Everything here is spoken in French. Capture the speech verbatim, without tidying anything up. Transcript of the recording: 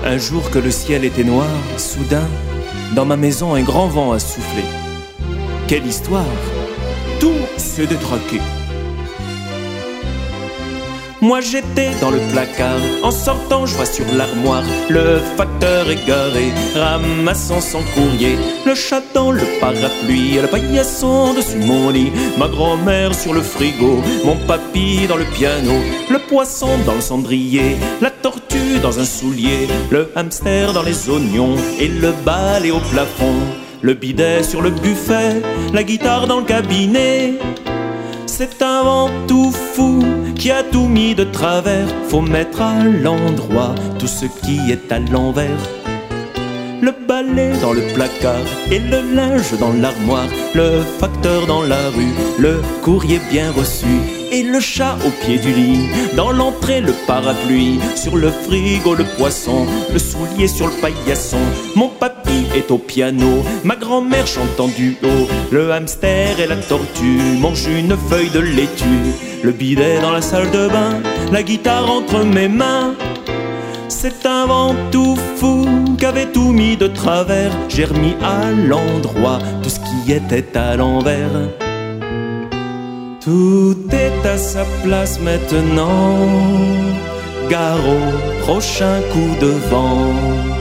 Un jour que le ciel était noir, soudain, dans ma maison un grand vent a soufflé. Quelle histoire! Tout s'est détraqué. Moi j'étais dans le placard, en sortant je vois sur l'armoire le facteur égaré, ramassant son courrier. Le chat dans le parapluie, le paillasson dessus mon lit, ma grand-mère sur le frigo, mon papy dans le piano, le poisson dans le cendrier, la tortue dans un soulier, le hamster dans les oignons et le balai au plafond, le bidet sur le buffet, la guitare dans le cabinet. C'est un vent tout fou qui a tout mis de travers. Faut mettre à l'endroit tout ce qui est à l'envers. Le balai dans le placard et le linge dans l'armoire, le facteur dans la rue, le courrier bien reçu et le chat au pied du lit. Dans l'entrée le parapluie, sur le frigo le poisson, le soulier sur le paillasson. Mon papy est au piano, ma grand-mère chante en duo, le hamster et la tortue mangent une feuille de laitue. Le bidet dans la salle de bain, la guitare entre mes mains. C'est un vent tout fou qu'avait tout mis de travers. J'ai remis à l'endroit tout ce qui était à l'envers. Tout est à sa place maintenant. Gare au prochain coup de vent.